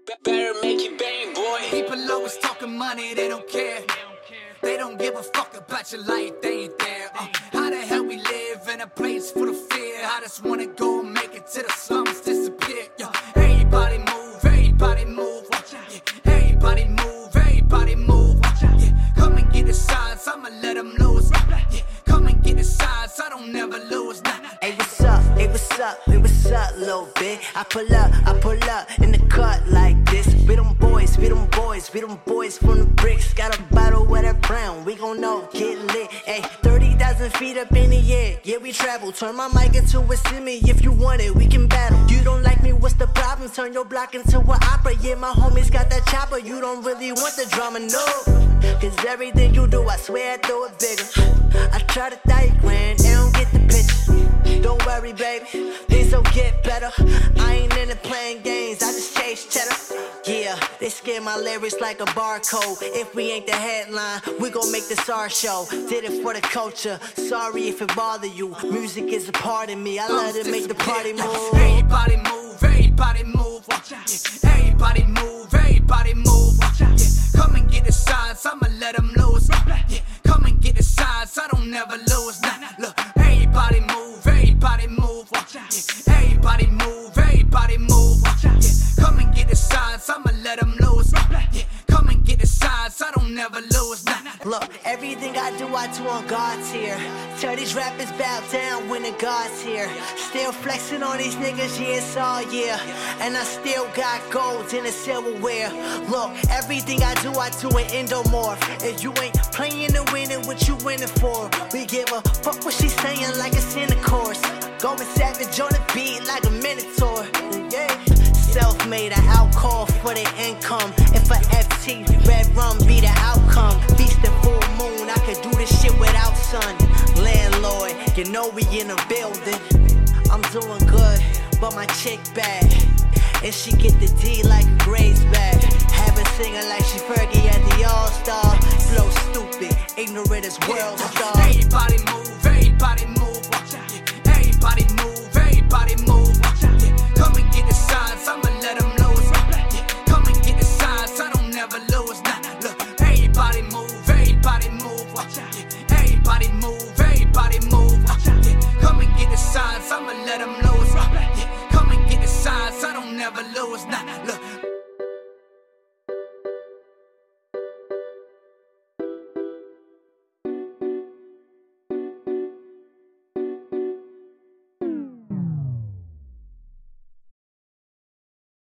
Better make it bang, boy. People always talking money, they don't care. They don't give a fuck about your life, they ain't there. How the hell we live in a place full of fear? I just wanna go and make it to the slums, disappear. Everybody move, everybody move. Yeah. Everybody move, everybody move. Yeah. Come and get the sides, I'ma let them lose. Yeah. Come and get the sides, I don't never lose. Hey, what's up? Hey, what's up? Hey, what's up, little bitch? I pull up in the cut like this. We them boys from the bricks. Got a bottle with that brown, we gon' know, get lit. Hey, 30,000 feet up in the air, yeah, we travel. Turn my mic into a semi, if you want it, we can battle. You don't like me, what's the problem? Turn your block into an opera. Yeah, my homies got that chopper, you don't really want the drama, no. Cause everything you do, I swear I throw it bigger. I try to diagram, they don't get the picture. Don't worry, baby, things will get better. I ain't into playing games, I just chase cheddar. Yeah, they scan my lyrics like a barcode. If we ain't the headline, we gon' make this our show. Did it for the culture, sorry if it bother you. Music is a part of me, I let it make the party move. Everybody move, everybody move. Everybody move, everybody move. Come and get the sides, I'ma let them lose. Come and get the sides, I don't never lose. Look, everybody move, everybody move. Everybody move, everybody move. Come and get the sides, I'ma let them lose. Come and get the sides, I don't never lose. Look, everything I do on God's here. Tell these rappers bow down when the God's here. Still flexing on these niggas, yeah, it's all year. And I still got gold in the silverware. Look, everything I do in endomorph. If you ain't playing to win it, what you winning for? We give a fuck what she's saying like it's in the course. Going savage on the beat like a minotaur. Yeah. Self-made, an outcall for the income. If a FT, red rum be the outcome. Beast and full moon, I could do this shit without sun. Landlord, you know we in a building. I'm doing good, but my chick bad. And she get the D like a Grace bag. Have her singing like she Fergie at the All-Star. Flow stupid, ignorant as world star. Everybody